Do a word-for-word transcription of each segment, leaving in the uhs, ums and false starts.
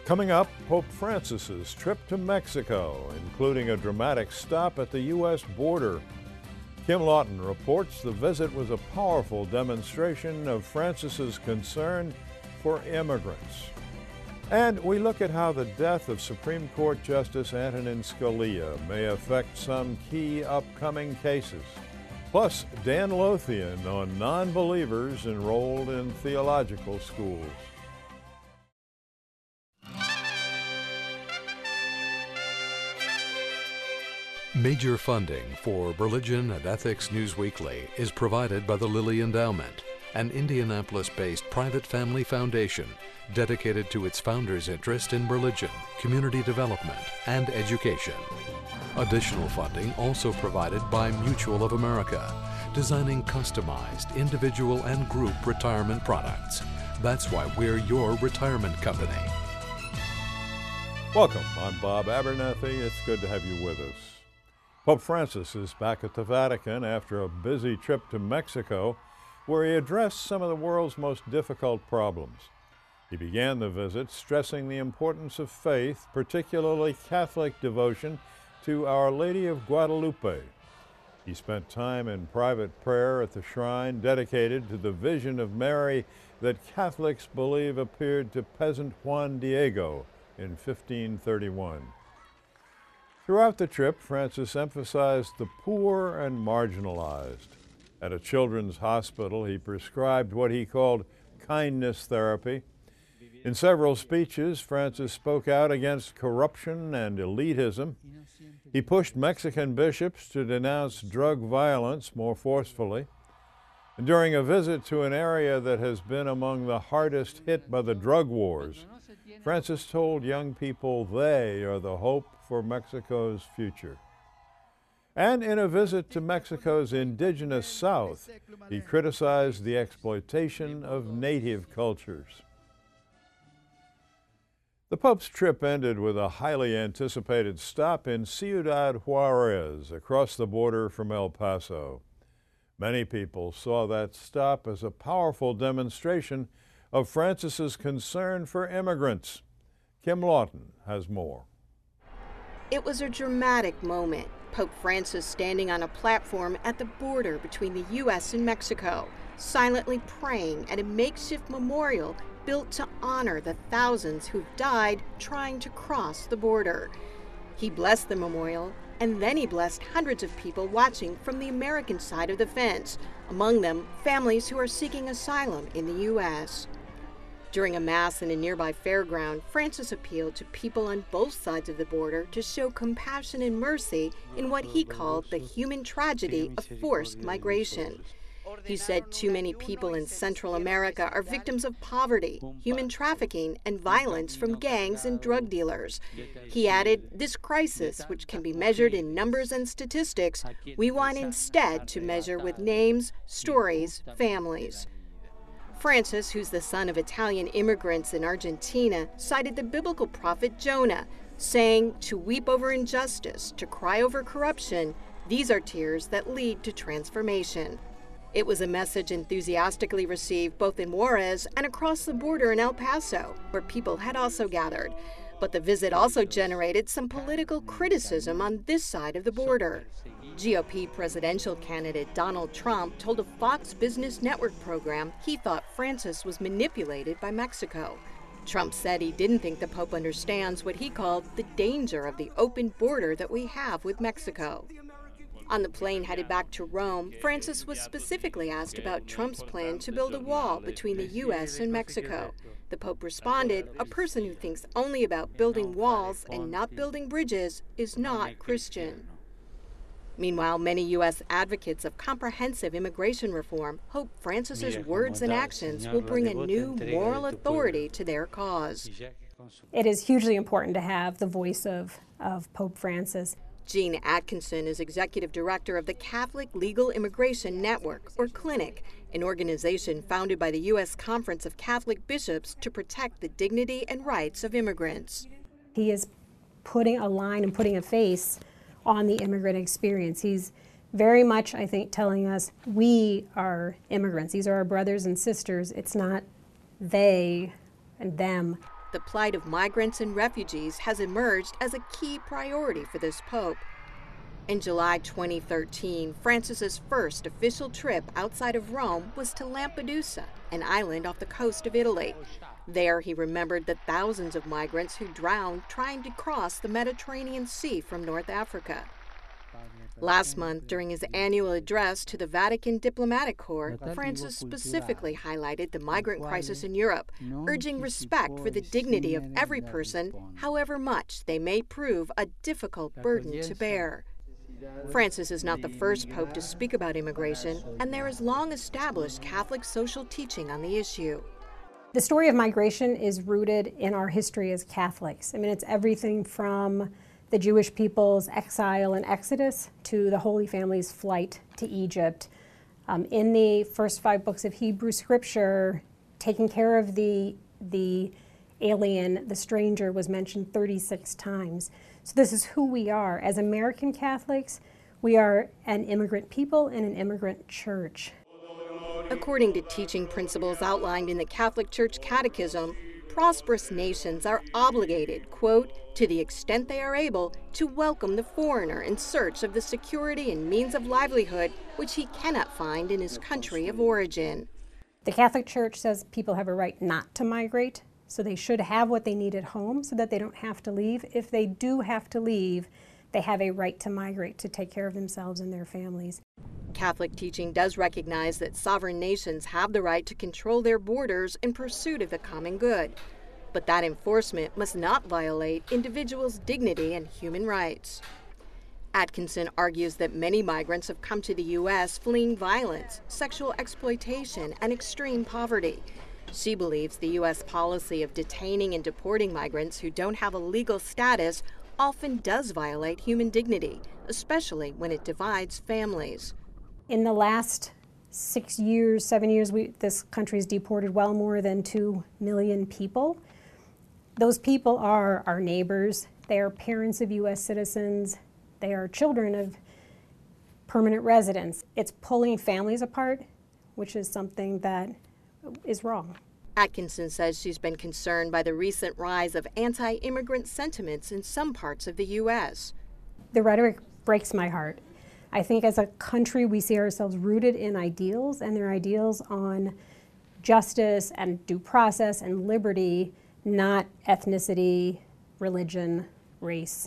Coming up, Pope Francis's trip to Mexico, including a dramatic stop at the U S border. Kim Lawton reports the visit was a powerful demonstration of Francis's concern for immigrants. And we look at how the death of Supreme Court Justice Antonin Scalia may affect some key upcoming cases. Plus, Dan Lothian on non-believers enrolled in theological schools. Major funding for Religion and Ethics News Weekly is provided by the Lilly Endowment, an Indianapolis-based private family foundation dedicated to its founders' interest in religion, community development, and education. Additional funding also provided by Mutual of America, designing customized individual and group retirement products. That's why we're your retirement company. Welcome, I'm Bob Abernathy. It's good to have you with us. Pope Francis is back at the Vatican after a busy trip to Mexico, where he addressed some of the world's most difficult problems. He began the visit stressing the importance of faith, particularly Catholic devotion to Our Lady of Guadalupe. He spent time in private prayer at the shrine dedicated to the vision of Mary that Catholics believe appeared to peasant Juan Diego in fifteen thirty-one. Throughout the trip, Francis emphasized the poor and marginalized. At a children's hospital, he prescribed what he called kindness therapy. In several speeches, Francis spoke out against corruption and elitism. He pushed Mexican bishops to denounce drug violence more forcefully. And during a visit to an area that has been among the hardest hit by the drug wars, Francis told young people they are the hope for Mexico's future. And in a visit to Mexico's indigenous South, he criticized the exploitation of native cultures. The Pope's trip ended with a highly anticipated stop in Ciudad Juarez, across the border from El Paso. Many people saw that stop as a powerful demonstration of Francis's concern for immigrants. Kim Lawton has more. It was a dramatic moment. Pope Francis standing on a platform at the border between the U S and Mexico, silently praying at a makeshift memorial built to honor the thousands who've died trying to cross the border. He blessed the memorial, and then he blessed hundreds of people watching from the American side of the fence, among them families who are seeking asylum in the U S During a mass in a nearby fairground, Francis appealed to people on both sides of the border to show compassion and mercy in what he called the human tragedy of forced migration. He said too many people in Central America are victims of poverty, human trafficking, and violence from gangs and drug dealers. He added, this crisis, which can be measured in numbers and statistics, we want instead to measure with names, stories, families. Francis, who's the son of Italian immigrants in Argentina, cited the biblical prophet Jonah, saying, to weep over injustice, to cry over corruption, these are tears that lead to transformation. It was a message enthusiastically received both in Juarez and across the border in El Paso, where people had also gathered. But the visit also generated some political criticism on this side of the border. G O P presidential candidate Donald Trump told a Fox Business Network program he thought Francis was manipulated by Mexico. Trump said he didn't think the Pope understands what he called the danger of the open border that we have with Mexico. On the plane headed back to Rome, Francis was specifically asked about Trump's plan to build a wall between the U S and Mexico. The Pope responded, a person who thinks only about building walls and not building bridges is not Christian. Meanwhile, many U S advocates of comprehensive immigration reform hope Francis's words and actions will bring a new moral authority to their cause. It is hugely important to have the voice of, of Pope Francis. Jean Atkinson is executive director of the Catholic Legal Immigration Network, or CLINIC, an organization founded by the U S Conference of Catholic Bishops to protect the dignity and rights of immigrants. He is putting a line and putting a face on the immigrant experience. He's very much, I think, telling us we are immigrants. These are our brothers and sisters. It's not they and them. the plight of migrants and refugees has emerged as a key priority for this pope. In July twenty thirteen, Francis's first official trip outside of Rome was to Lampedusa, an island off the coast of Italy. There, he remembered the thousands of migrants who drowned trying to cross the Mediterranean Sea from North Africa. Last month, during his annual address to the Vatican Diplomatic Corps, Francis specifically highlighted the migrant crisis in Europe, urging respect for the dignity of every person, however much they may prove a difficult burden to bear. Francis is not the first pope to speak about immigration, and there is long-established Catholic social teaching on the issue. The story of migration is rooted in our history as Catholics. I mean, it's everything from the Jewish people's exile and exodus to the Holy Family's flight to Egypt. Um, in the first five books of Hebrew Scripture, taking care of the, the alien, the stranger, was mentioned thirty-six times. So this is who we are. As American Catholics, we are an immigrant people and an immigrant church. According to teaching principles outlined in the Catholic Church Catechism, prosperous nations are obligated, quote, to the extent they are able, to welcome the foreigner in search of the security and means of livelihood which he cannot find in his country of origin. The Catholic Church says people have a right not to migrate, so they should have what they need at home so that they don't have to leave. If they do have to leave, they have a right to migrate to take care of themselves and their families. Catholic teaching does recognize that sovereign nations have the right to control their borders in pursuit of the common good. But that enforcement must not violate individuals' dignity and human rights. Atkinson argues that many migrants have come to the U S fleeing violence, sexual exploitation, and extreme poverty. She believes the U S policy of detaining and deporting migrants who don't have a legal status often does violate human dignity, especially when it divides families. In the last six years, seven years, we, this country has deported well more than two million people. Those people are our neighbors. They are parents of U S citizens. They are children of permanent residents. It's pulling families apart, which is something that is wrong. Atkinson says she's been concerned by the recent rise of anti-immigrant sentiments in some parts of the U S. The rhetoric breaks my heart. I think as a country we see ourselves rooted in ideals, and they're ideals on justice and due process and liberty, not ethnicity, religion, race.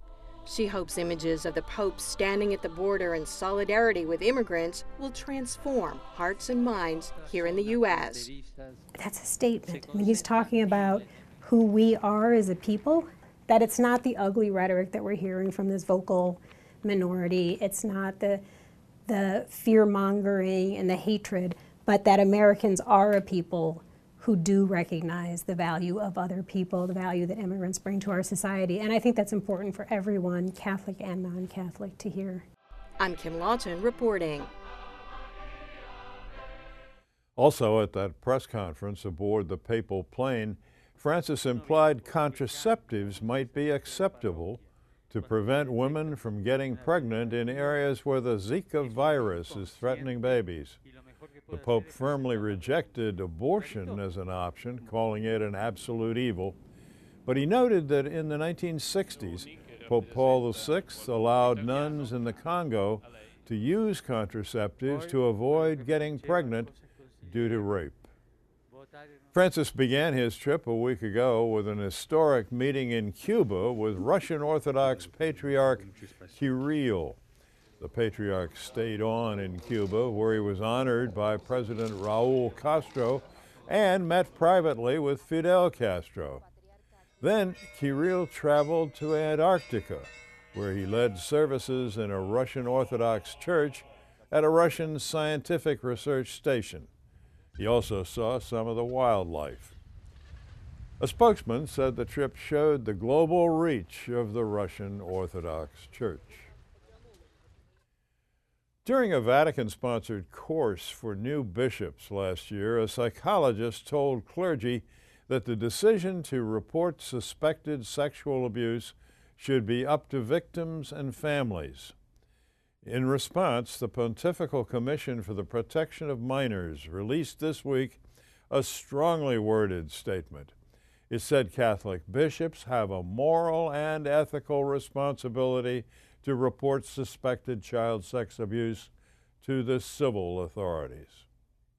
She hopes images of the Pope standing at the border in solidarity with immigrants will transform hearts and minds here in the U S. That's a statement. I mean, he's talking about who we are as a people, that it's not the ugly rhetoric that we're hearing from this vocal minority. It's not the, the fear-mongering and the hatred, but that Americans are a people who do recognize the value of other people, the value that immigrants bring to our society. And I think that's important for everyone, Catholic and non-Catholic, to hear. I'm Kim Lawton reporting. Also at that press conference aboard the papal plane, Francis implied contraceptives might be acceptable to prevent women from getting pregnant in areas where the Zika virus is threatening babies. The Pope firmly rejected abortion as an option, calling it an absolute evil. But he noted that in the nineteen sixties, Pope Paul the Sixth allowed nuns in the Congo to use contraceptives to avoid getting pregnant due to rape. Francis began his trip a week ago with an historic meeting in Cuba with Russian Orthodox Patriarch Kirill. The Patriarch stayed on in Cuba, where he was honored by President Raul Castro and met privately with Fidel Castro. Then Kirill traveled to Antarctica, where he led services in a Russian Orthodox church at a Russian scientific research station. He also saw some of the wildlife. A spokesman said the trip showed the global reach of the Russian Orthodox Church. During a Vatican-sponsored course for new bishops last year, a psychologist told clergy that the decision to report suspected sexual abuse should be up to victims and families. In response, the Pontifical Commission for the Protection of Minors released this week a strongly worded statement. It said Catholic bishops have a moral and ethical responsibility to report suspected child sex abuse to the civil authorities.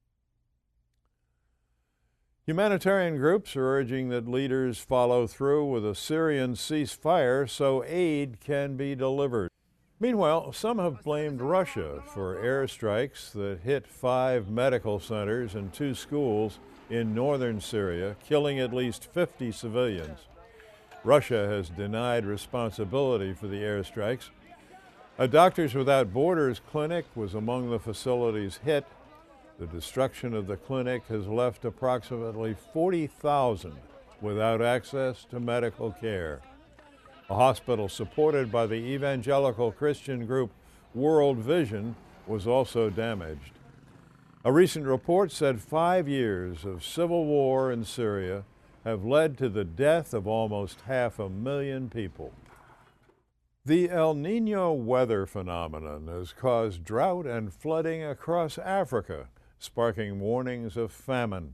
Humanitarian groups are urging that leaders follow through with a Syrian ceasefire so aid can be delivered. Meanwhile, some have blamed Russia for airstrikes that hit five medical centers and two schools in northern Syria, killing at least fifty civilians. Russia has denied responsibility for the airstrikes. A Doctors Without Borders clinic was among the facilities hit. The destruction of the clinic has left approximately forty thousand without access to medical care. A hospital supported by the evangelical Christian group World Vision was also damaged. A recent report said five years of civil war in Syria have led to the death of almost half a million people. The El Niño weather phenomenon has caused drought and flooding across Africa, sparking warnings of famine.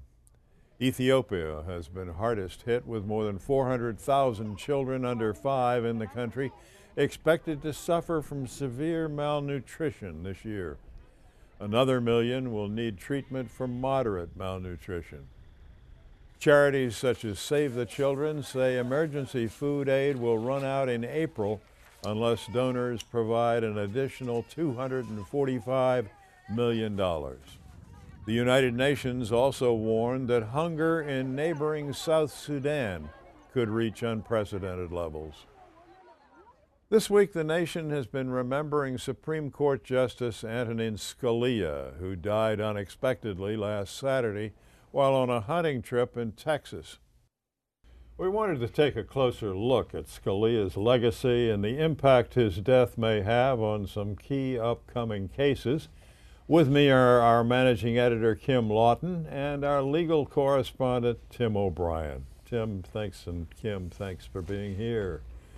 Ethiopia has been hardest hit, with more than four hundred thousand children under five in the country expected to suffer from severe malnutrition this year. Another million will need treatment for moderate malnutrition. Charities such as Save the Children say emergency food aid will run out in April unless donors provide an additional two hundred forty-five million dollars. The United Nations also warned that hunger in neighboring South Sudan could reach unprecedented levels. This week, the nation has been remembering Supreme Court Justice Antonin Scalia, who died unexpectedly last Saturday while on a hunting trip in Texas. We wanted to take a closer look at Scalia's legacy and the impact his death may have on some key upcoming cases. With me are our managing editor, Kim Lawton, and our legal correspondent, Tim O'Brien. Tim, thanks, and Kim, thanks for being here.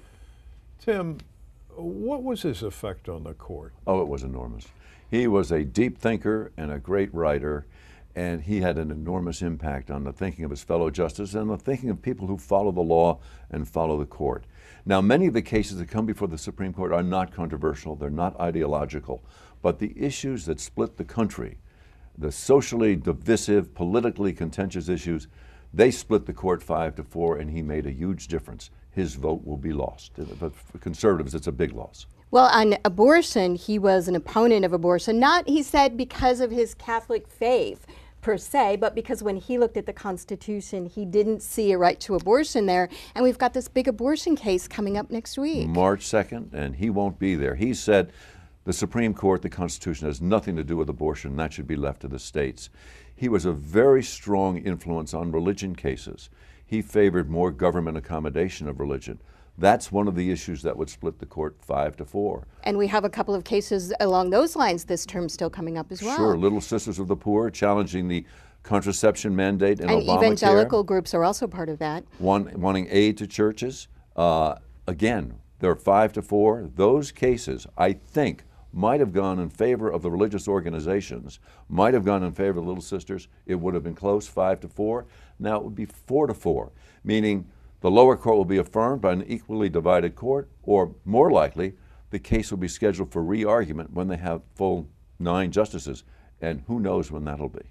Tim, what was his effect on the court? Oh, it was enormous. He was a deep thinker and a great writer, and he had an enormous impact on the thinking of his fellow justices and the thinking of people who follow the law and follow the court. Now, many of the cases that come before the Supreme Court are not controversial, they're not ideological, but the issues that split the country, the socially divisive, politically contentious issues, they split the court five to four, and he made a huge difference. His vote will be lost. But for conservatives, it's a big loss. Well, on abortion, he was an opponent of abortion, not, he said, because of his Catholic faith per se, but because when he looked at the Constitution, he didn't see a right to abortion there. And we've got this big abortion case coming up next week. March second, and he won't be there. He said the Supreme Court, the Constitution, has nothing to do with abortion. That should be left to the states. He was a very strong influence on religion cases. He favored more government accommodation of religion. That's one of the issues that would split the court five to four. And we have a couple of cases along those lines this term still coming up as well. Sure, Little Sisters of the Poor challenging the contraception mandate in and Obamacare. And evangelical groups are also part of that. One, wanting aid to churches. Uh, again, there are five to four. Those cases, I think, might have gone in favor of the religious organizations, might have gone in favor of Little Sisters. It would have been close, five to four. Now it would be four to four, meaning the lower court will be affirmed by an equally divided court, or more likely, the case will be scheduled for re-argument when they have full nine justices, and who knows when that'll be.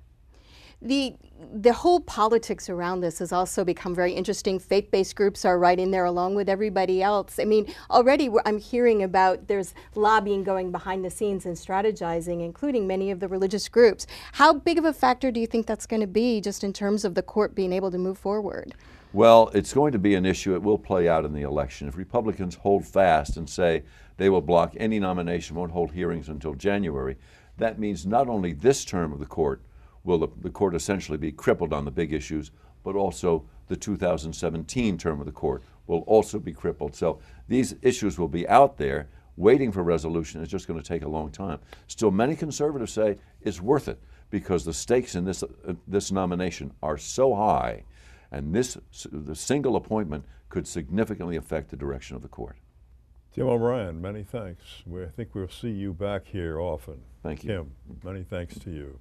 The, the whole politics around this has also become very interesting. Faith-based groups are right in there along with everybody else. I mean, already I'm hearing about there's lobbying going behind the scenes and strategizing, including many of the religious groups. How big of a factor do you think that's going to be just in terms of the court being able to move forward? Well, it's going to be an issue. It will play out in the election. If Republicans hold fast and say they will block any nomination, won't hold hearings until January, that means not only this term of the court will the, the court essentially be crippled on the big issues, but also the two thousand seventeen term of the court will also be crippled. So these issues will be out there. Waiting for resolution is just going to take a long time. Still, many conservatives say it's worth it because the stakes in this, uh, this nomination are so high, and this the single appointment could significantly affect the direction of the court. Tim O'Brien, many thanks. We, I think we'll see you back here often. Thank you. Kim, many thanks to you.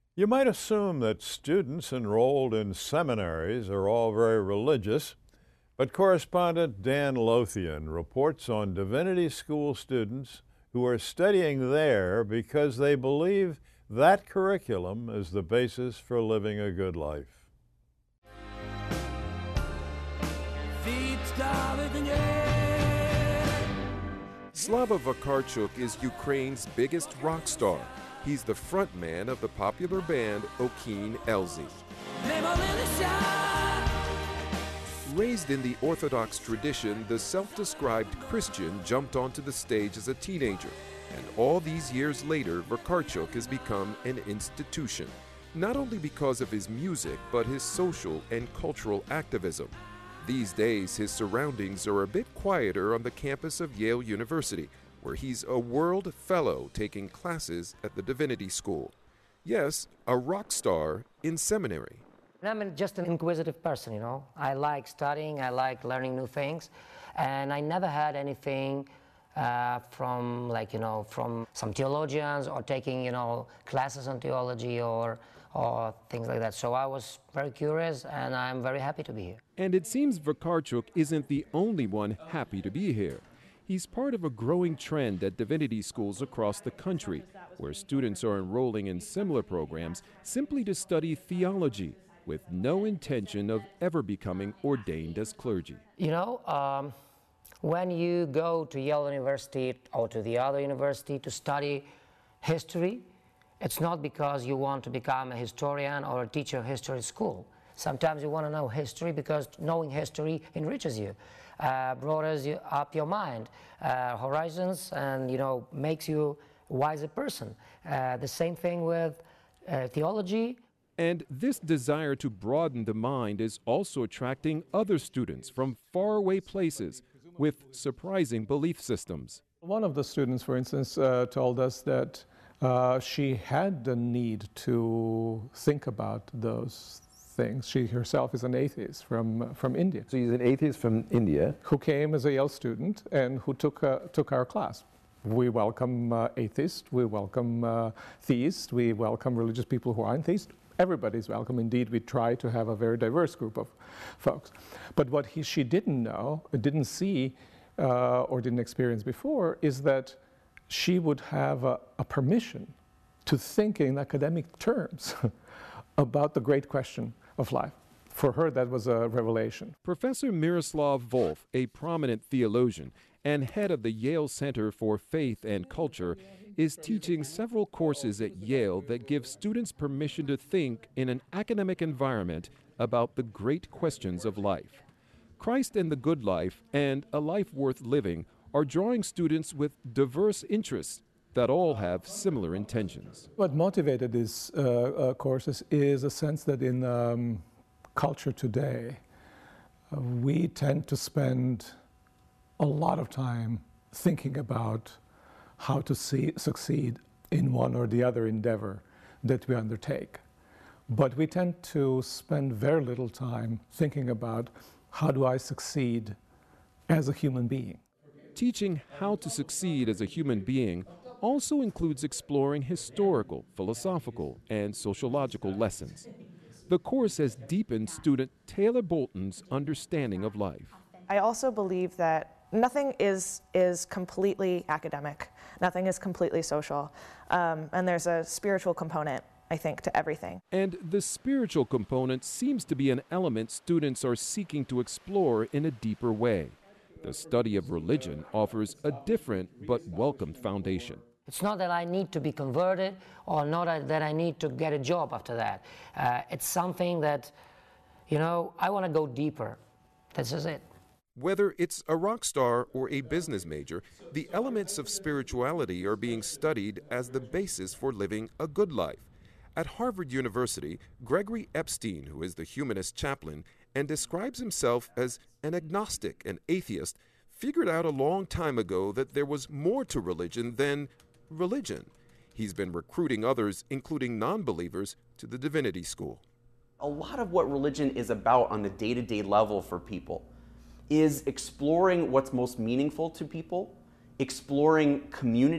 You might assume that students enrolled in seminaries are all very religious, but correspondent Dan Lothian reports on divinity school students who are studying there because they believe that curriculum is the basis for living a good life. Slava Vakarchuk is Ukraine's biggest rock star. He's the frontman of the popular band Okeen Elzy. Raised in the Orthodox tradition, the self-described Christian jumped onto the stage as a teenager, and all these years later, Vakarchuk has become an institution, not only because of his music, but his social and cultural activism. These days, his surroundings are a bit quieter on the campus of Yale University, where he's a World Fellow taking classes at the Divinity School. Yes, a rock star in seminary. I'm just an inquisitive person, you know. I like studying, I like learning new things, and I never had anything uh, from, like, you know, from some theologians or taking, you know, classes on theology or, or things like that. So I was very curious, and I'm very happy to be here. And it seems Vakarchuk isn't the only one happy to be here. He's part of a growing trend at divinity schools across the country, where students are enrolling in similar programs simply to study theology, with no intention of ever becoming ordained as clergy. You know, um, when you go to Yale University or to the other university to study history, it's not because you want to become a historian or a teacher of history at school. Sometimes you want to know history because knowing history enriches you, uh, broadens you up your mind, uh, horizons, and, you know, makes you a wiser person. Uh, the same thing with uh, theology. And this desire to broaden the mind is also attracting other students from faraway places with surprising belief systems. One of the students, for instance, uh, told us that uh, she had the need to think about those things. She herself is an atheist from, from India. So he's an atheist from India? Who came as a Yale student and who took, uh, took our class. We welcome uh, atheists, we welcome uh, theists, we welcome religious people who aren't theists. Everybody's welcome. Indeed, we try to have a very diverse group of folks. But what he, she didn't know, didn't see, uh, or didn't experience before is that she would have a, a permission to think in academic terms about the great question of life. For her, that was a revelation. Professor Miroslav Volf, a prominent theologian and head of the Yale Center for Faith and Culture, is teaching several courses at Yale that give students permission to think in an academic environment about the great questions of life. Christ and the Good Life and A Life Worth Living are drawing students with diverse interests that all have similar intentions. What motivated these uh, uh, courses is a sense that in um, culture today, uh, we tend to spend a lot of time thinking about how to see, succeed in one or the other endeavor that we undertake. But we tend to spend very little time thinking about how do I succeed as a human being. Teaching how to succeed as a human being also includes exploring historical, philosophical, and sociological lessons. The course has deepened student Taylor Bolton's understanding of life. I also believe that nothing is, is completely academic. Nothing is completely social. Um, and there's a spiritual component, I think, to everything. And the spiritual component seems to be an element students are seeking to explore in a deeper way. The study of religion offers a different but welcomed foundation. It's not that I need to be converted or not that I need to get a job after that. Uh, it's something that, you know, I want to go deeper. This is it. Whether it's a rock star or a business major, the elements of spirituality are being studied as the basis for living a good life. At Harvard University, Gregory Epstein, who is the humanist chaplain and describes himself as an agnostic and atheist, figured out a long time ago that there was more to religion than religion. He's been recruiting others, including non-believers, to the Divinity School. A lot of what religion is about on the day-to-day level for people is exploring what's most meaningful to people, exploring community,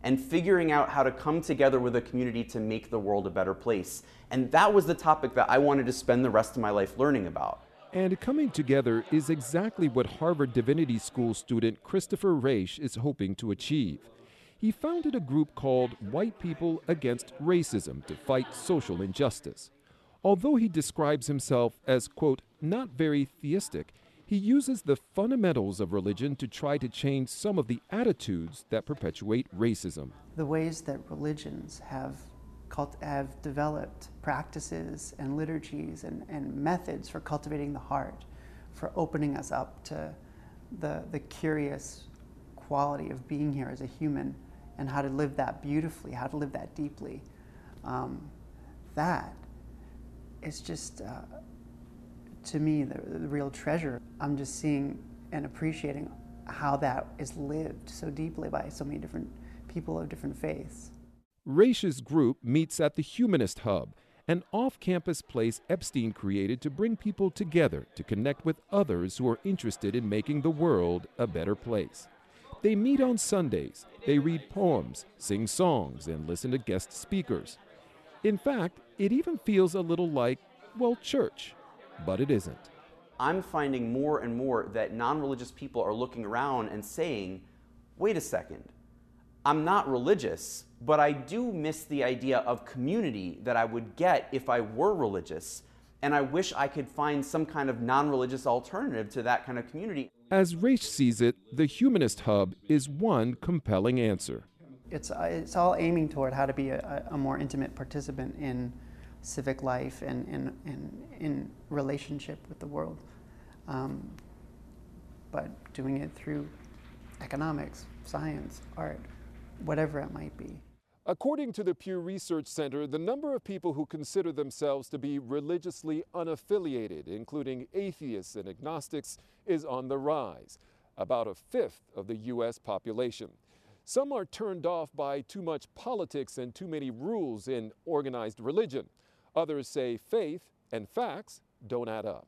and figuring out how to come together with a community to make the world a better place. And that was the topic that I wanted to spend the rest of my life learning about. And coming together is exactly what Harvard Divinity School student Christopher Raish is hoping to achieve. He founded a group called White People Against Racism to fight social injustice. Although he describes himself as, quote, not very theistic, he uses the fundamentals of religion to try to change some of the attitudes that perpetuate racism. The ways that religions have, cult- have developed practices and liturgies and, and methods for cultivating the heart, for opening us up to the, the curious quality of being here as a human and how to live that beautifully, how to live that deeply. Um, that is just, uh, to me, the, the real treasure. I'm just seeing and appreciating how that is lived so deeply by so many different people of different faiths. Raish's group meets at the Humanist Hub, an off-campus place Epstein created to bring people together to connect with others who are interested in making the world a better place. They meet on Sundays, they read poems, sing songs, and listen to guest speakers. In fact, it even feels a little like, well, church, but it isn't. I'm finding more and more that non-religious people are looking around and saying, wait a second, I'm not religious, but I do miss the idea of community that I would get if I were religious, and I wish I could find some kind of non-religious alternative to that kind of community. As Raish sees it, the Humanist Hub is one compelling answer. It's, uh, it's all aiming toward how to be a, a more intimate participant in civic life and in, in, in relationship with the world, um, but doing it through economics, science, art, whatever it might be. According to the Pew Research Center, the number of people who consider themselves to be religiously unaffiliated, including atheists and agnostics, is on the rise, about a fifth of the U S population. Some are turned off by too much politics and too many rules in organized religion. Others say faith and facts don't add up.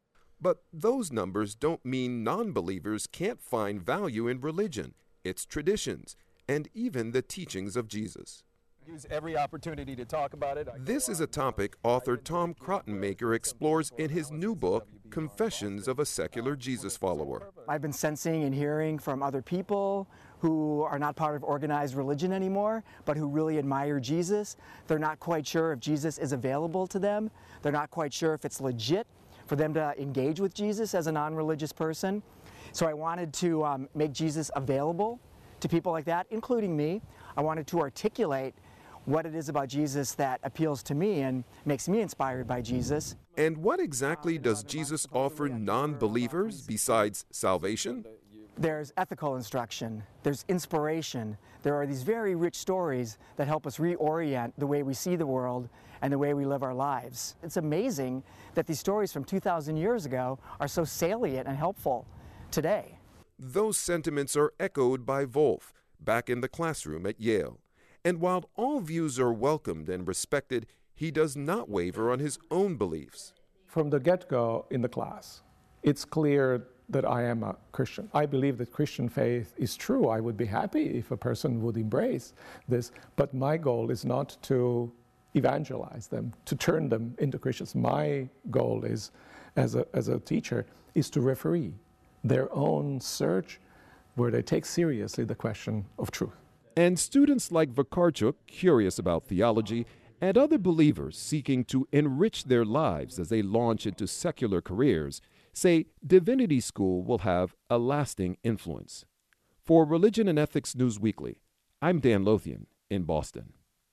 But those numbers don't mean non-believers can't find value in religion, its traditions, and even the teachings of Jesus. Use every opportunity to talk about it. This is a topic author Tom Krottenmaker explores in his new book, Confessions of a Secular Jesus Follower. I've been sensing and hearing from other people who are not part of organized religion anymore, but who really admire Jesus. They're not quite sure if Jesus is available to them. They're not quite sure if it's legit for them to engage with Jesus as a non-religious person. So I wanted to um, make Jesus available to people like that, including me. I wanted to articulate what it is about Jesus that appeals to me and makes me inspired by Jesus. And what exactly does Jesus offer non-believers besides salvation? There's ethical instruction, there's inspiration, there are these very rich stories that help us reorient the way we see the world and the way we live our lives. It's amazing that these stories from two thousand years ago are so salient and helpful today. Those sentiments are echoed by Wolf, back in the classroom at Yale. And while all views are welcomed and respected, he does not waver on his own beliefs. From the get-go in the class, it's clear that I am a Christian. I believe that Christian faith is true. I would be happy if a person would embrace this, but my goal is not to evangelize them, to turn them into Christians. My goal is, as a, as a teacher, is to referee their own search where they take seriously the question of truth. And students like Vakarchuk, curious about theology, and other believers seeking to enrich their lives as they launch into secular careers, say Divinity School will have a lasting influence. For Religion and Ethics News Weekly, I'm Dan Lothian in Boston.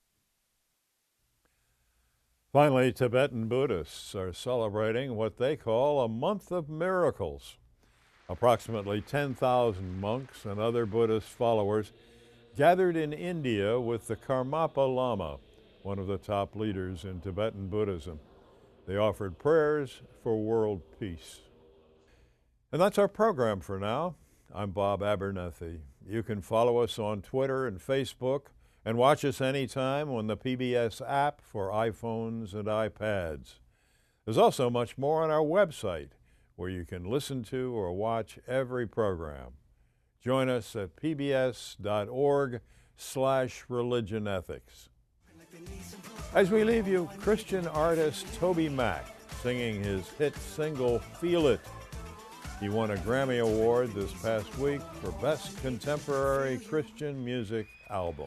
Finally, Tibetan Buddhists are celebrating what they call a month of miracles. Approximately ten thousand monks and other Buddhist followers gathered in India with the Karmapa Lama, one of the top leaders in Tibetan Buddhism. They offered prayers for world peace. And that's our program for now. I'm Bob Abernethy. You can follow us on Twitter and Facebook and watch us anytime on the P B S app for iPhones and iPads. There's also much more on our website where you can listen to or watch every program. Join us at p b s dot org slash religion ethics. As we leave you, Christian artist Toby Mac singing his hit single, Feel It. He won a Grammy Award this past week for Best Contemporary Christian Music Album.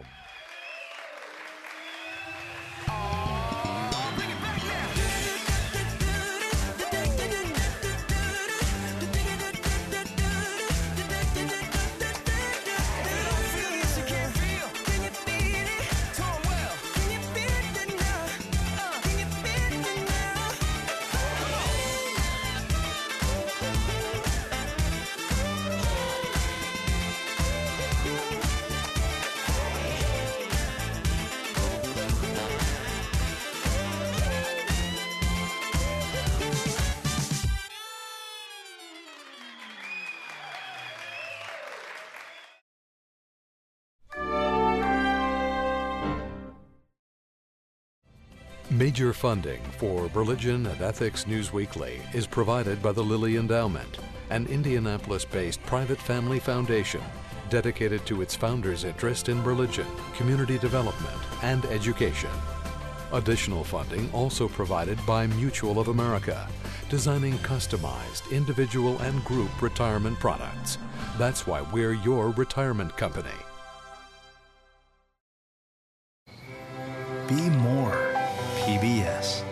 Major funding for Religion and Ethics News Weekly is provided by the Lilly Endowment, an Indianapolis-based private family foundation dedicated to its founders' interest in religion, community development, and education. Additional funding also provided by Mutual of America, designing customized individual and group retirement products. That's why we're your retirement company. Be more P B S.